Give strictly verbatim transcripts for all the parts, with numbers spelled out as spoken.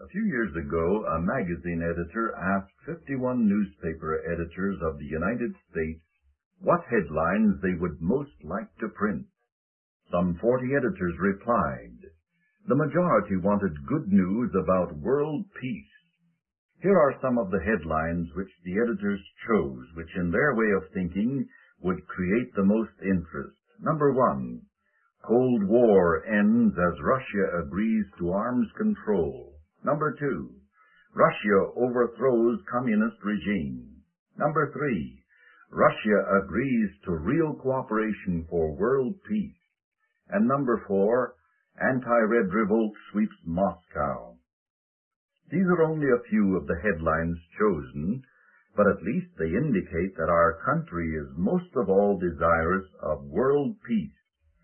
A few years ago, a magazine editor asked fifty-one newspaper editors of the United States what headlines they would most like to print. Some forty editors replied. The majority wanted good news about world peace. Here are some of the headlines which the editors chose, which in their way of thinking would create the most interest. Number one, Cold War ends as Russia agrees to arms control. Number two, Russia overthrows communist regime. Number three, Russia agrees to real cooperation for world peace. And number four, anti-red revolt sweeps Moscow. These are only a few of the headlines chosen, but at least they indicate that our country is most of all desirous of world peace.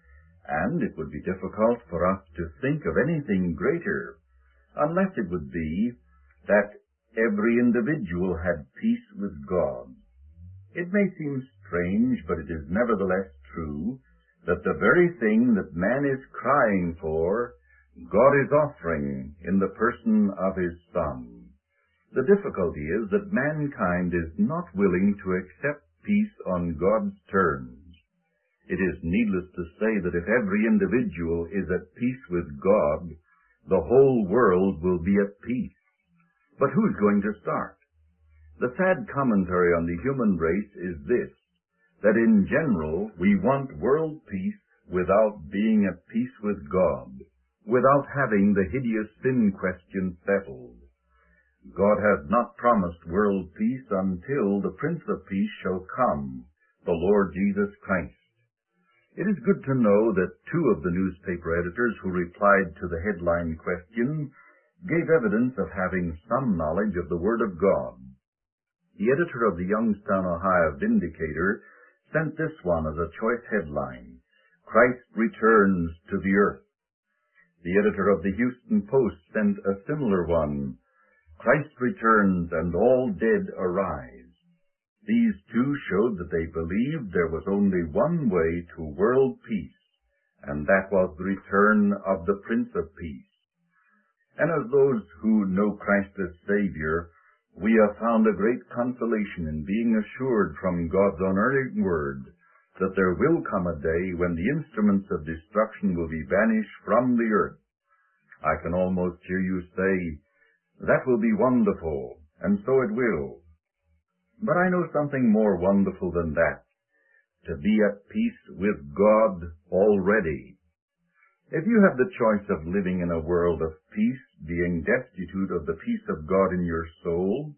And it would be difficult for us to think of anything greater, unless it would be that every individual had peace with God. It may seem strange, but it is nevertheless true that the very thing that man is crying for, God is offering in the person of His Son. The difficulty is that mankind is not willing to accept peace on God's terms. It is needless to say that if every individual is at peace with God, the whole world will be at peace. But who's going to start? The sad commentary on the human race is this, that in general we want world peace without being at peace with God, without having the hideous sin question settled. God has not promised world peace until the Prince of Peace shall come, the Lord Jesus Christ. It is good to know that two of the newspaper editors who replied to the headline question gave evidence of having some knowledge of the Word of God. The editor of the Youngstown, Ohio Vindicator sent this one as a choice headline, Christ Returns to the Earth. The editor of the Houston Post sent a similar one, Christ Returns and All Dead Arise. These two showed that they believed there was only one way to world peace, and that was the return of the Prince of Peace. And as those who know Christ as Savior, we have found a great consolation in being assured from God's unerring word that there will come a day when the instruments of destruction will be banished from the earth. I can almost hear you say, that will be wonderful, and so it will. But I know something more wonderful than that, to be at peace with God already. If you have the choice of living in a world of peace, being destitute of the peace of God in your soul,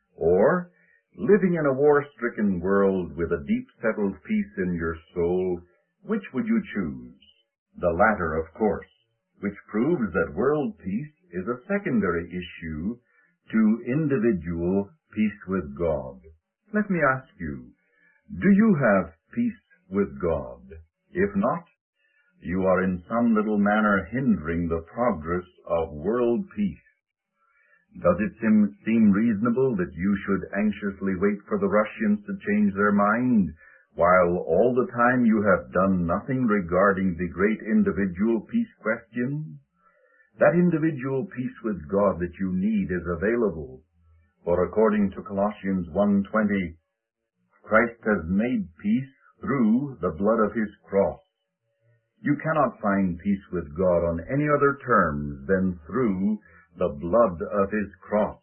or living in a war-stricken world with a deep-settled peace in your soul, which would you choose? The latter, of course, which proves that world peace is a secondary issue to individual peace with God. Let me ask you, do you have peace with God? If not, you are in some little manner hindering the progress of world peace. Does it seem, seem reasonable that you should anxiously wait for the Russians to change their mind, while all the time you have done nothing regarding the great individual peace question? That individual peace with God that you need is available. For according to Colossians one twenty, Christ has made peace through the blood of His cross. You cannot find peace with God on any other terms than through the blood of His cross.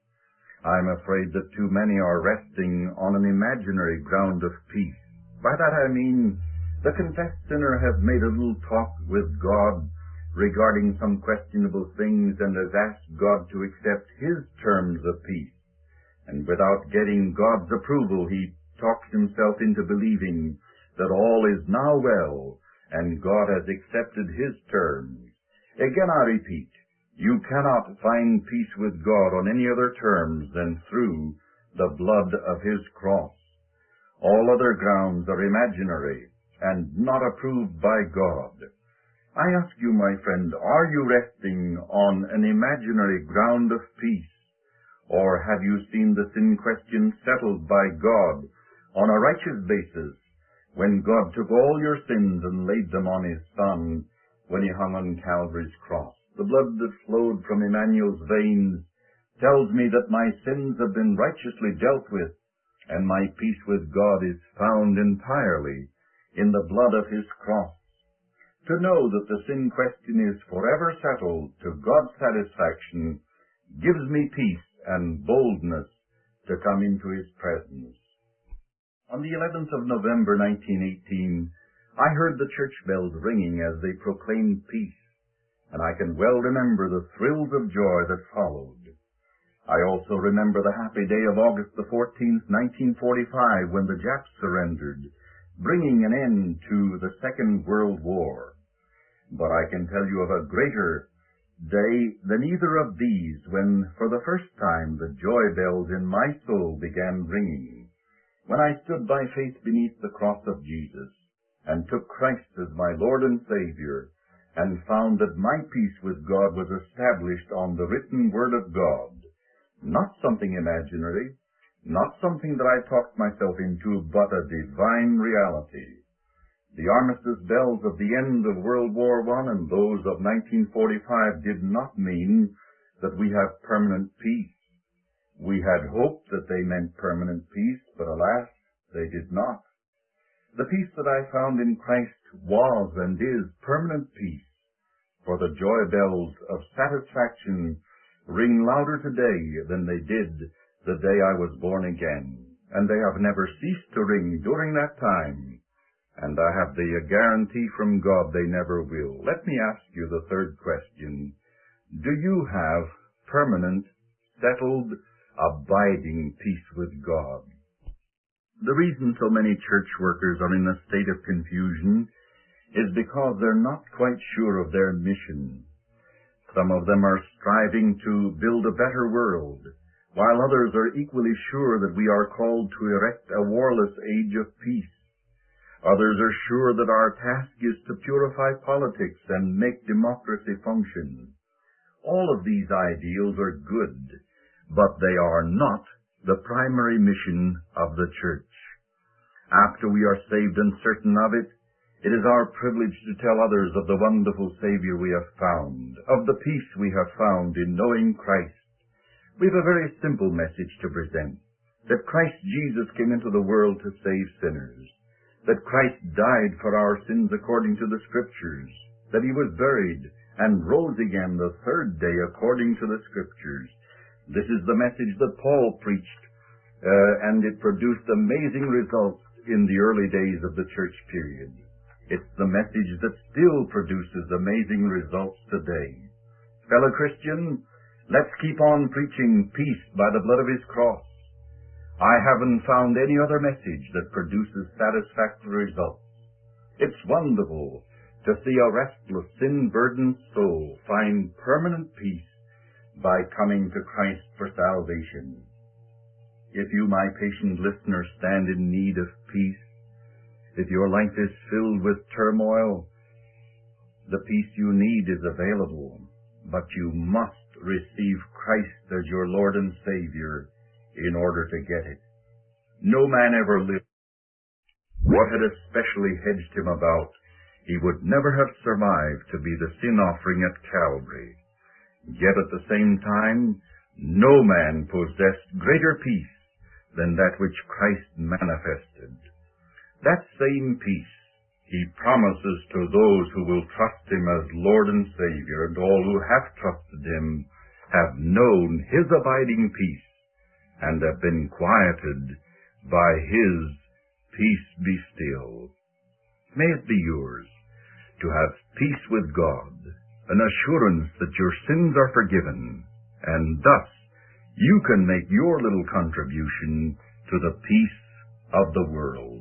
I'm afraid that too many are resting on an imaginary ground of peace. By that I mean the confessed sinner has made a little talk with God regarding some questionable things and has asked God to accept His terms of peace. And without getting God's approval, he talks himself into believing that all is now well and God has accepted His terms. Again I repeat, you cannot find peace with God on any other terms than through the blood of His cross. All other grounds are imaginary and not approved by God. I ask you, my friend, are you resting on an imaginary ground of peace, or have you seen the sin question settled by God on a righteous basis when God took all your sins and laid them on His Son when He hung on Calvary's cross? the blood that flowed from Emmanuel's veins, tells me that my sins have been righteously dealt with, and my peace with God is found entirely in the blood of his cross. To know that the sin question is forever settled to God's satisfaction gives me peace and boldness to come into his presence. On the eleventh of November, nineteen eighteen, I heard the church bells ringing as they proclaimed peace, and I can well remember the thrills of joy that followed. I also remember the happy day of August the fourteenth, nineteen forty-five, when the Japs surrendered, bringing an end to the Second World War. But I can tell you of a greater day than either of these, when for the first time the joy bells in my soul began ringing, when I stood by faith beneath the cross of Jesus, and took Christ as my Lord and Savior, and found that my peace with God was established on the written Word of God, not something imaginary, not something that I talked myself into, but a divine reality. The armistice bells of the end of World War One and those of nineteen forty-five did not mean that we have permanent peace. We had hoped that they meant permanent peace, but alas, they did not. The peace that I found in Christ was and is permanent peace, for the joy bells of satisfaction ring louder today than they did the day I was born again, and they have never ceased to ring during that time. And I have the guarantee from God they never will. Let me ask you the third question. Do you have permanent, settled, abiding peace with God? The reason so many church workers are in a state of confusion is because they're not quite sure of their mission. Some of them are striving to build a better world, while others are equally sure that we are called to erect a warless age of peace. Others are sure that our task is to purify politics and make democracy function. All of these ideals are good, but they are not the primary mission of the church. After we are saved and certain of it, it is our privilege to tell others of the wonderful Savior we have found, of the peace we have found in knowing Christ. We have a very simple message to present, that Christ Jesus came into the world to save sinners, that Christ died for our sins according to the Scriptures, that he was buried and rose again the third day according to the Scriptures. This is the message that Paul preached, uh, and it produced amazing results in the early days of the church period. It's the message that still produces amazing results today. Fellow Christian, let's keep on preaching peace by the blood of his cross. I haven't found any other message that produces satisfactory results. It's wonderful to see a restless, sin-burdened soul find permanent peace by coming to Christ for salvation. If you, my patient listener, stand in need of peace, if your life is filled with turmoil, the peace you need is available, but you must receive Christ as your Lord and Savior in order to get it. No man ever lived. What had especially hedged him about, he would never have survived to be the sin offering at Calvary. Yet at the same time, no man possessed greater peace than that which Christ manifested. That same peace he promises to those who will trust him as Lord and Savior, and all who have trusted him have known his abiding peace and have been quieted by his peace be still. May it be yours to have peace with God, an assurance that your sins are forgiven, and thus you can make your little contribution to the peace of the world.